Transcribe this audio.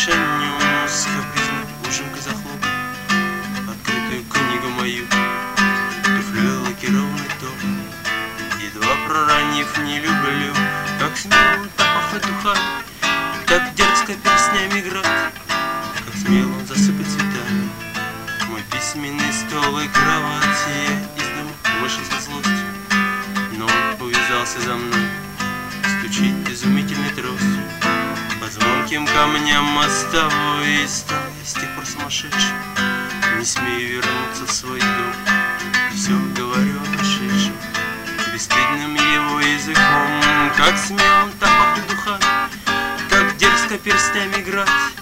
решению с капризной ужимкой захлопнул открытую книгу мою, туфлей лакированный топ. Едва проранив, не люблю, как смело он тапав этухами, так дерзко перстнями играть, как смело он засыпать цветами мой письменный стол и кровать. Я из дома вышел со злостью, но он увязался за мной, стучит изумительной тростью по звонким камням мостовой. И стал я с тех пор сумасшедшим, не смею вернуться в свой дом, и все говорю о прошедшем бесстыдным его языком. Как смел он так пахнет духами, так дерзко перстнями играть,